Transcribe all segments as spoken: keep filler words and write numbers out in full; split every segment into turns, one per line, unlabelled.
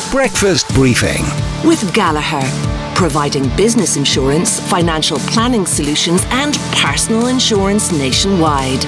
Breakfast Briefing
with Gallagher, providing business insurance, financial planning solutions and personal insurance nationwide.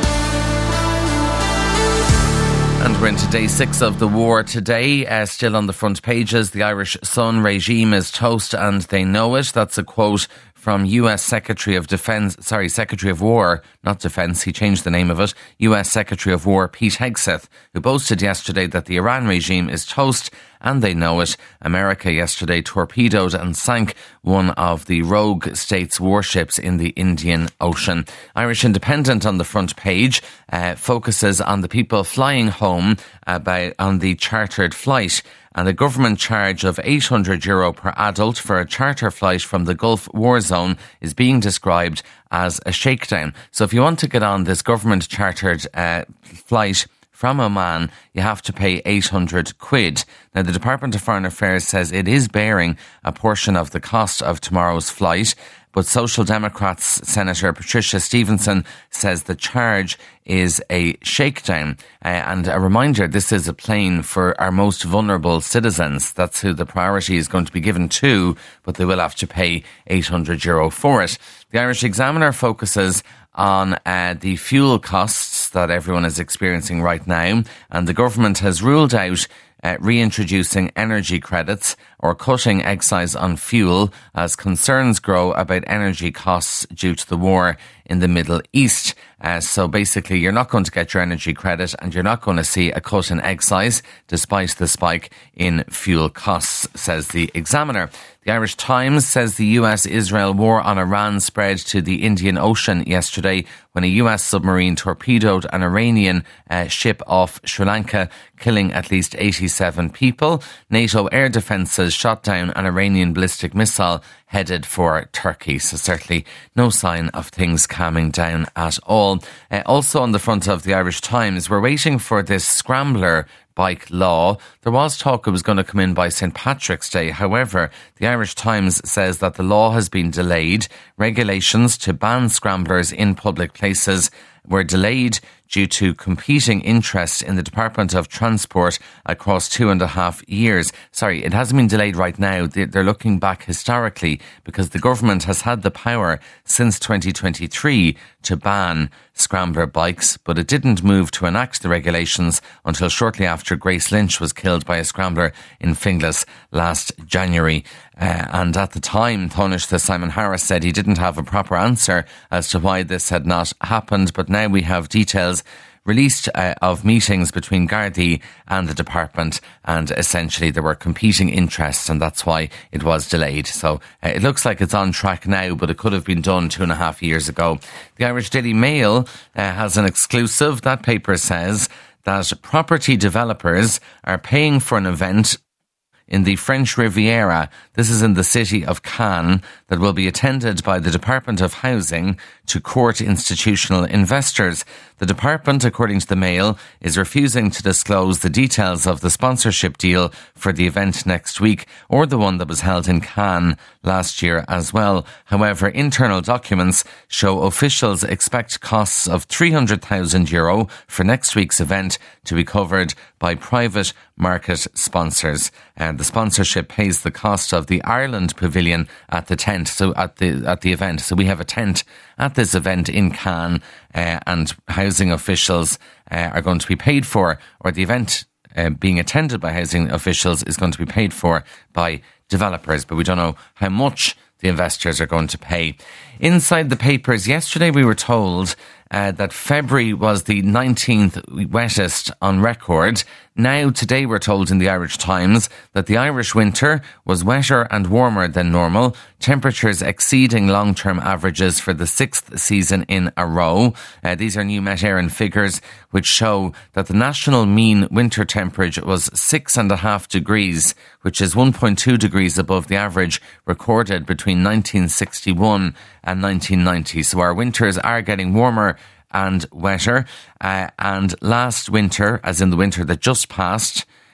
And we're into day six of the war today. Uh, still on the front pages, the Irish Sun regime is toast and they know it. That's a quote from U S Secretary of Defense, sorry, Secretary of War, not Defense, he changed the name of it, U S Secretary of War Pete Hegseth, who boasted yesterday that the Iran regime is toast and they know it. America yesterday torpedoed and sank one of the rogue states' warships in the Indian Ocean. Irish Independent on the front page uh, focuses on the people flying home uh, by, on the chartered flight. And a government charge of eight hundred euro per adult for a charter flight from the Gulf war zone is being described as a shakedown. So if you want to get on this government chartered uh, flight from Oman, you have to pay eight hundred quid. Now, the Department of Foreign Affairs says it is bearing a portion of the cost of tomorrow's flight, but Social Democrats Senator Patricia Stevenson says the charge is a shakedown. Uh, and a reminder, this is a plane for our most vulnerable citizens. That's who the priority is going to be given to, but they will have to pay eight hundred euro for it. The Irish Examiner focuses on uh, the fuel costs that everyone is experiencing right now, and the government has ruled out Uh, reintroducing energy credits or cutting excise on fuel as concerns grow about energy costs due to the war in the Middle East. Uh, so basically, you're not going to get your energy credit and you're not going to see a cut in excise despite the spike in fuel costs, says the Examiner. The Irish Times says the U S-Israel war on Iran spread to the Indian Ocean yesterday when a U S submarine torpedoed an Iranian uh, ship off Sri Lanka, killing at least eighty-seven people. NATO air defences shot down an Iranian ballistic missile headed for Turkey. So certainly no sign of things calming down at all. Uh, also on the front of the Irish Times, we're waiting for this scrambler bike law. There was talk it was going to come in by Saint Patrick's Day. However, the Irish Times says that the law has been delayed. Regulations to ban scramblers in public places were delayed due to competing interests in the Department of Transport across two and a half years. Sorry, it hasn't been delayed right now. They're looking back historically because the government has had the power since twenty twenty-three to ban scrambler bikes, but it didn't move to enact the regulations until shortly after Grace Lynch was killed by a scrambler in Finglas last January. Uh, and at the time, Taoiseach Simon Harris said he didn't have a proper answer as to why this had not happened, but now we have details released uh, of meetings between Gardaí and the department, and essentially there were competing interests and that's why it was delayed. So uh, it looks like it's on track now, but it could have been done two and a half years ago. The Irish Daily Mail uh, has an exclusive. That paper says that property developers are paying for an event in the French Riviera. This is in the city of Cannes, that will be attended by the Department of Housing to court institutional investors. The department, according to the Mail, is refusing to disclose the details of the sponsorship deal for the event next week, or the one that was held in Cannes last year as well. However, internal documents show officials expect costs of three hundred thousand euro for next week's event to be covered by private market sponsors. And the sponsorship pays the cost of the Ireland Pavilion at the tent, so at the at the event. So we have a tent at this event in Cannes, uh, and housing officials uh, are going to be paid for, or the event uh, being attended by housing officials is going to be paid for by developers, but we don't know how much the investors are going to pay. Inside the papers, yesterday we were told uh, that February was the nineteenth wettest on record. Now, today we're told in the Irish Times that the Irish winter was wetter and warmer than normal, temperatures exceeding long-term averages for the sixth season in a row. Uh, these are new Met Éireann figures which show that the national mean winter temperature was six and a half degrees, which is one point two degrees above the average recorded between nineteen sixty-one and nineteen ninety. So our winters are getting warmer and wetter. Uh, and last winter, as in the winter that just passed,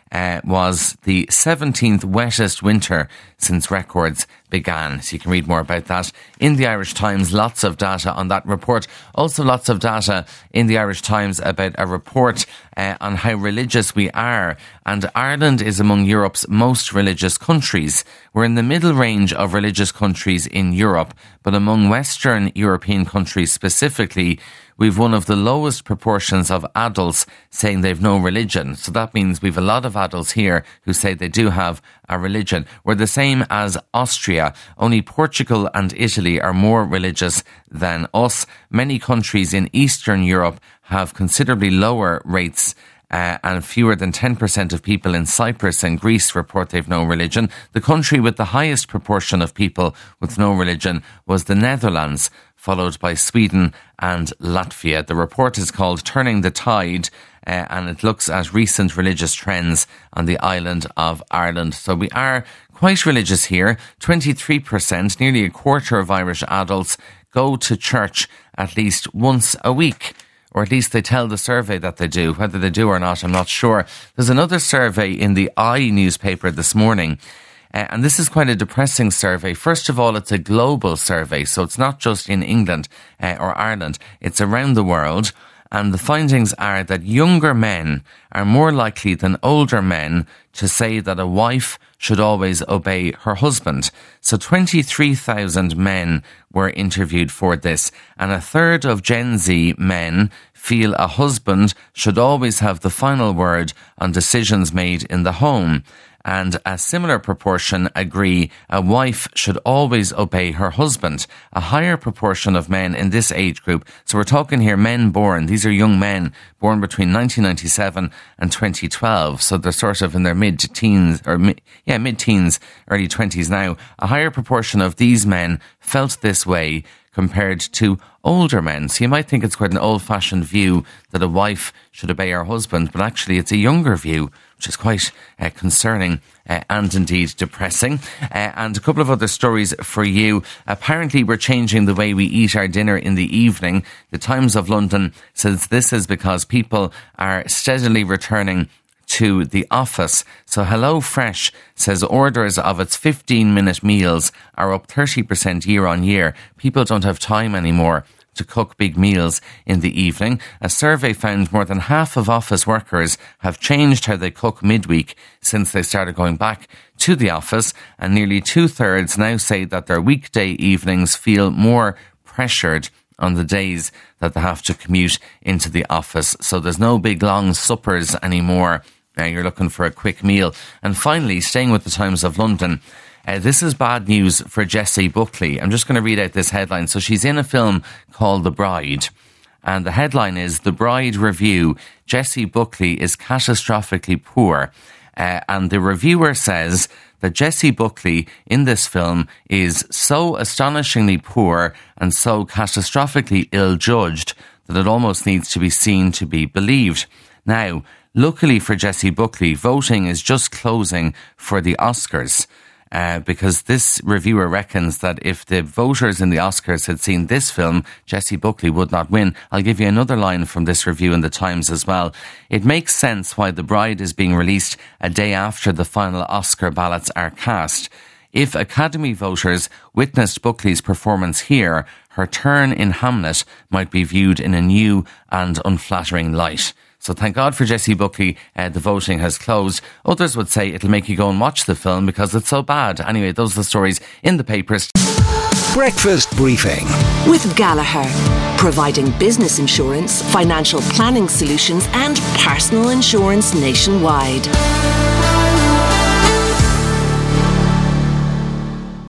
uh, was the seventeenth wettest winter since records began. So you can read more about that in the Irish Times. Lots of data on that report. Also lots of data in the Irish Times about a report uh, on how religious we are. And Ireland is among Europe's most religious countries. We're in the middle range of religious countries in Europe, but among Western European countries specifically, we've one of the lowest proportions of adults saying they've no religion. So that means we've a lot of adults here who say they do have a religion. We're the same as Austria. Only Portugal and Italy are more religious than us. Many countries in Eastern Europe have considerably lower rates. Uh, and fewer than ten percent of people in Cyprus and Greece report they've no religion. The country with the highest proportion of people with no religion was the Netherlands, followed by Sweden and Latvia. The report is called Turning the Tide, uh, and it looks at recent religious trends on the island of Ireland. So we are quite religious here. twenty-three percent, nearly a quarter of Irish adults go to church at least once a week. Or at least they tell the survey that they do. Whether they do or not, I'm not sure. There's another survey in the I newspaper this morning. Uh, and this is quite a depressing survey. First of all, it's a global survey. So it's not just in England uh, or Ireland. It's around the world. And the findings are that younger men are more likely than older men to say that a wife should always obey her husband. So twenty-three thousand men were interviewed for this, and a third of Gen Z men feel a husband should always have the final word on decisions made in the home. And a similar proportion agree a wife should always obey her husband. A higher proportion of men in this age group, so we're talking here men born, these are young men born between nineteen ninety-seven and twenty twelve, so they're sort of in their mid-teens, or mid, yeah, mid-teens, early twenties now. A higher proportion of these men felt this way compared to older men. So you might think it's quite an old-fashioned view that a wife should obey her husband, but actually it's a younger view, which is quite uh, concerning uh, and indeed depressing. Uh, and a couple of other stories for you. Apparently we're changing the way we eat our dinner in the evening. The Times of London says this is because people are steadily returning to the office. So HelloFresh says orders of its fifteen-minute meals are up thirty percent year on year. People don't have time anymore to cook big meals in the evening. A survey found more than half of office workers have changed how they cook midweek since they started going back to the office, and nearly two-thirds now say that their weekday evenings feel more pressured on the days that they have to commute into the office. So there's no big long suppers anymore. Now you're looking for a quick meal. And finally, staying with the Times of London, uh, this is bad news for Jessie Buckley. I'm just going to read out this headline. So she's in a film called The Bride, and the headline is The Bride Review. Jessie Buckley is catastrophically poor. Uh, and the reviewer says that Jessie Buckley in this film is so astonishingly poor and so catastrophically ill-judged that it almost needs to be seen to be believed. Now, luckily for Jessie Buckley, voting is just closing for the Oscars. Uh, because this reviewer reckons that if the voters in the Oscars had seen this film, Jessie Buckley would not win. I'll give you another line from this review in the Times as well. It makes sense why The Bride is being released a day after the final Oscar ballots are cast. If Academy voters witnessed Buckley's performance here, her turn in Hamlet might be viewed in a new and unflattering light. So thank God for Jessie Buckley, uh, the voting has closed. Others would say it'll make you go and watch the film because it's so bad. Anyway, those are the stories in the papers.
Breakfast Briefing
with Gallagher, providing business insurance, financial planning solutions and personal insurance nationwide.